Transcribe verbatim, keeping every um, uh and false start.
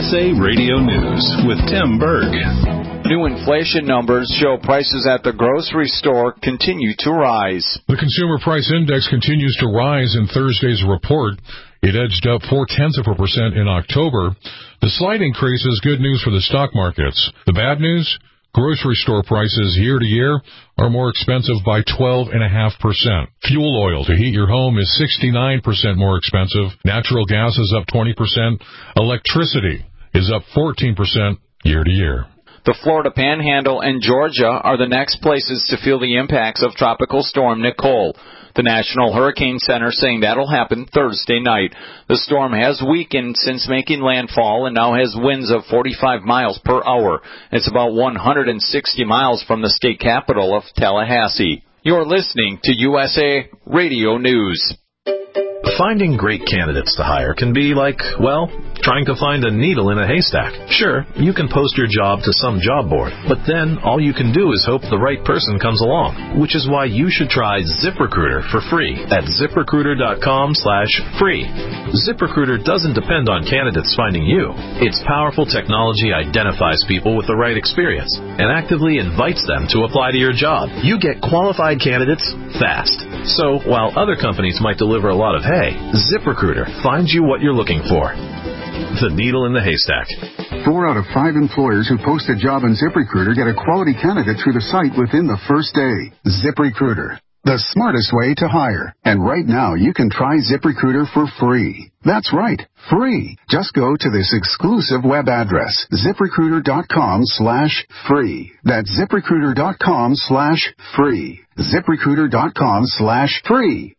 S A Radio News with Tim Berg. New inflation numbers show prices at the grocery store continue to rise. The Consumer Price Index continues to rise in Thursday's report. It edged up four-tenths of a percent in October. The slight increase is good news for the stock markets. The bad news? Grocery store prices year to year are more expensive by twelve point five percent. Fuel oil to heat your home is sixty-nine percent more expensive. Natural gas is up twenty percent. Electricity is up fourteen percent year to year. The Florida Panhandle and Georgia are the next places to feel the impacts of Tropical Storm Nicole. The National Hurricane Center saying that'll happen Thursday night. The storm has weakened since making landfall and now has winds of forty-five miles per hour. It's about one hundred sixty miles from the state capital of Tallahassee. You're listening to U S A Radio News. Finding great candidates to hire can be like, well, trying to find a needle in a haystack. Sure, you can post your job to some job board, but then all you can do is hope the right person comes along, which is why you should try ZipRecruiter for free at ZipRecruiter.com slash free. ZipRecruiter doesn't depend on candidates finding you. Its powerful technology identifies people with the right experience and actively invites them to apply to your job. You get qualified candidates fast. So while other companies might deliver a lot of hay, ZipRecruiter finds you what you're looking for. The needle in the haystack. Four out of five employers who post a job on ZipRecruiter get a quality candidate through the site within the first day. ZipRecruiter, the smartest way to hire. And right now, you can try ZipRecruiter for free. That's right, free. Just go to this exclusive web address, ZipRecruiter.com slash free. That's ZipRecruiter.com slash free. ZipRecruiter.com slash free.